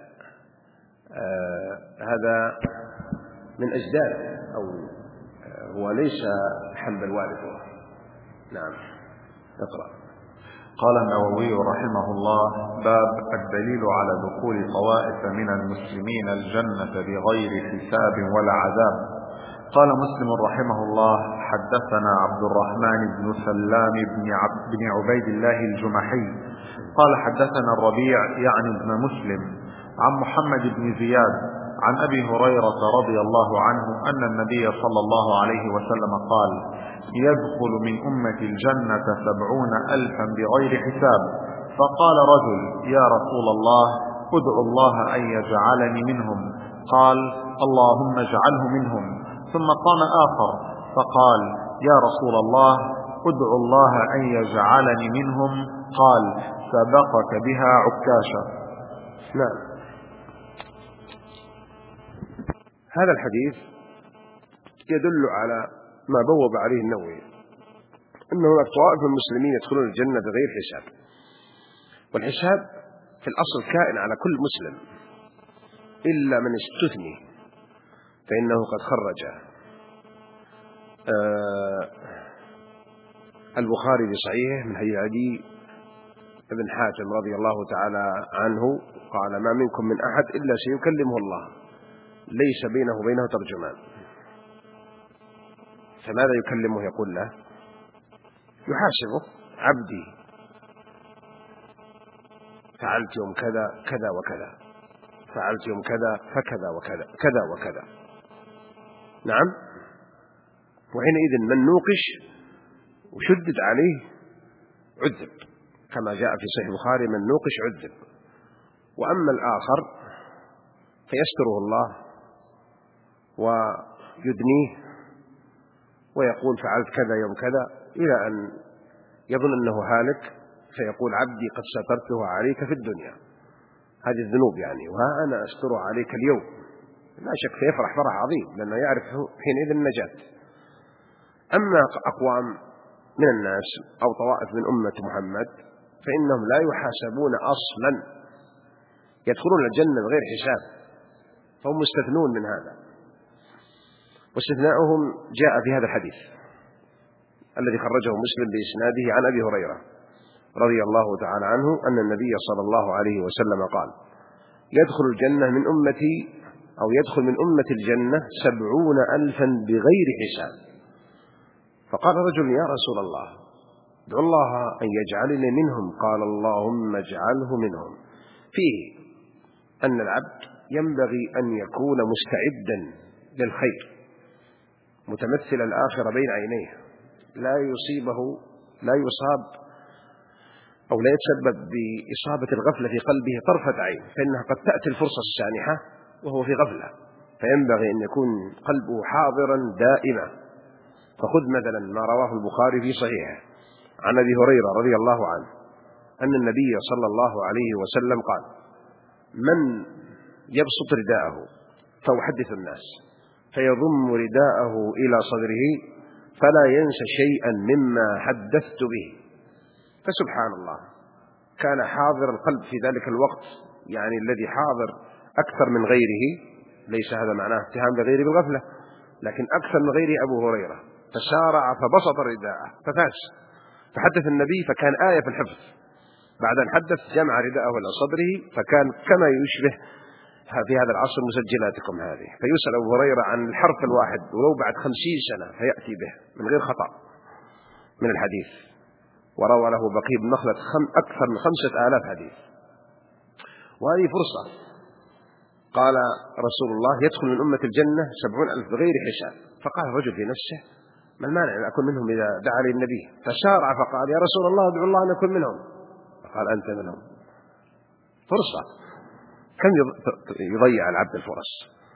هذا من أجداد، أو هو ليس حنبل والده. نعم اقرأ. قال النووي رحمه الله: باب الدليل على دخول طوائف من المسلمين الجنة بغير حساب ولا عذاب. قال مسلم رحمه الله: حدثنا عبد الرحمن بن سلام بن عبيد الله الجمحي قال حدثنا الربيع يعني ابن مسلم عن محمد بن زياد عن أبي هريرة رضي الله عنه أن النبي صلى الله عليه وسلم قال: يدخل من أمة الجنة 70,000 بغير حساب. فقال رجل: يا رسول الله ادعو الله أن يجعلني منهم. قال: اللهم اجعله منهم. ثم قام آخر فقال: يا رسول الله ادعو الله أن يجعلني منهم. قال: سبقك بها عكاشة. نعم. هذا الحديث يدل على ما بوب عليه النووي، أن هناك طوائف من المسلمين يدخلون الجنة بغير حساب، والحساب في الأصل كائن على كل مسلم إلا من استثني، فإنه قد خرج البخاري بصحيحه من حديث عدي بن حاتم رضي الله تعالى عنه قال: ما منكم من أحد إلا سيكلمه الله ليس بينه وبينه ترجمان. فماذا يكلمه؟ يقول له: يحاسبه: عبدي فعلت يوم كذا كذا وكذا، فعلت يوم كذا فكذا وكذا كذا وكذا. نعم. وحينئذ من نوقش وشدد عليه عذب، كما جاء في صحيح البخاري: من نوقش عذب. وأما الآخر فيستره الله ويدنيه ويقول: فعلت كذا يوم كذا، إلى أن يظن أنه هالك، فيقول: عبدي قد سترته عليك في الدنيا، هذه الذنوب يعني، وها أنا أستر عليك اليوم. لا شك فيفرح فرح عظيم، لأنه يعرف حينئذ النجاة. أما أقوام من الناس أو طوائف من أمة محمد فإنهم لا يحاسبون أصلا، يدخلون الجنة بغير حساب، فهم مستثنون من هذا. واستثناؤهم جاء في هذا الحديث الذي خرجه مسلم بإسناده عن أبي هريرة رضي الله تعالى عنه أن النبي صلى الله عليه وسلم قال: يدخل الجنة من أمتي، أو يدخل من أمة الجنة 70,000 بغير حساب. فقال رجل: يا رسول الله ادعو الله أن يجعلني منهم. قال: اللهم اجعله منهم. فيه أن العبد ينبغي أن يكون مستعدا للخير متمثل الآخرة بين عينيه، لا يصاب أو لا يتسبب بإصابة الغفلة في قلبه طرفة عين، فإنها قد تأتي الفرصة السانحة وهو في غفلة، فينبغي أن يكون قلبه حاضرا دائما. فخذ مثلا ما رواه البخاري في صحيحه عن أبي هريرة رضي الله عنه أن النبي صلى الله عليه وسلم قال: من يبسط رداءه فيحدث الناس فيضم رداءه إلى صدره فلا ينسى شيئا مما حدثت به. فسبحان الله، كان حاضر القلب في ذلك الوقت، يعني الذي حاضر أكثر من غيره. ليس هذا معناه اتهام لغيره بالغفلة، لكن أكثر من غيره أبو هريرة تسارع فبسط رداءه ففاز، فحدث النبي فكان آية في الحفظ. بعد أن حدث جمع رداءه إلى صدره فكان كما يشبه في هذا العصر مسجلاتكم هذه، فيسأل أبو هريرة عن الحرف الواحد ولو بعد 50 سنة فيأتي به من غير خطأ من الحديث. وروى له بقي بن مخلد أكثر من 5000 حديث، وهذه فرصة. قال رسول الله: يدخل من أمة الجنة 70,000 بغير حساب. فقال الرجل في نفسه: ما المانع أن أكون منهم إذا دعا لي النبي؟ فسارع فقال: يا رسول الله ادعو الله أن أكون منهم. فقال: أنت منهم. فرصة، كم يضيع العبد الفرص.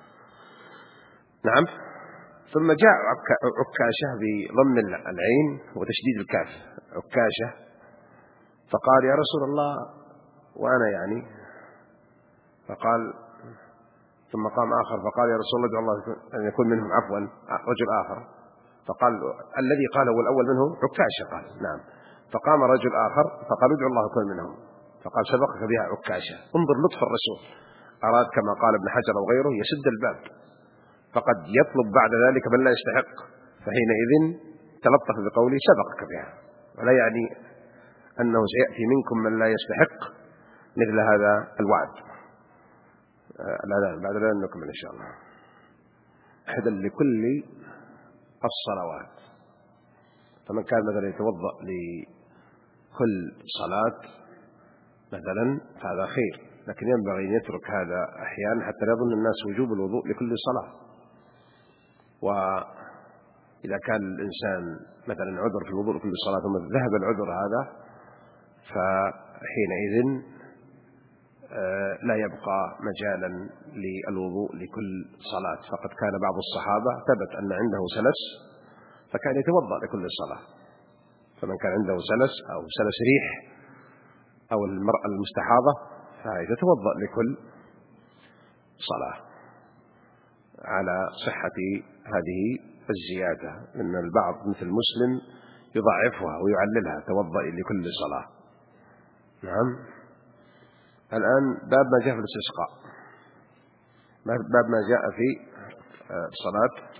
نعم. ثم جاء عكاشة بضم العين وتشديد الكاف، عكاشة، فقال: يا رسول الله وأنا يعني. فقال: ثم قام آخر فقال: يا رسول الله ادعو الله أن يكون منهم. عفوا، رجل آخر فقال: الذي قال هو الأول منه عكاشة. قال: نعم. فقام رجل آخر فقال: ادعو الله يكون منهم. فقال: سبقك بها عكاشة. انظر لطف الرسول، أراد كما قال ابن حجر وغيره يسد الباب، فقد يطلب بعد ذلك من لا يستحق، فحينئذ تلطف بقوله سبقك بها، ولا يعني أنه سيأتي منكم من لا يستحق مثل هذا الوعد. بعد ذلك نكمل إن شاء الله. حدا لكل الصلوات، فمن كان مثلا يتوضأ لكل صلاة مثلا فهذا خير، لكن ينبغي أن يترك هذا أحيانا حتى لا يظن الناس وجوب الوضوء لكل صلاة. وإذا كان الإنسان مثلا عذر في الوضوء لكل صلاة ثم ذهب العذر هذا فحينئذ لا يبقى مجالا للوضوء لكل صلاة. فقد كان بعض الصحابة ثبت أن عنده سلس فكان يتوضأ لكل صلاة، فمن كان عنده سلس أو سلس ريح أو المرأة المستحاضة فيتوضأ لكل صلاة على صحة هذه الزيادة، لأن البعض مثل مسلم يضعفها ويعللها: توضأ لكل صلاة. نعم. الآن باب ما جاء في الاستسقاء، باب ما جاء في صلاة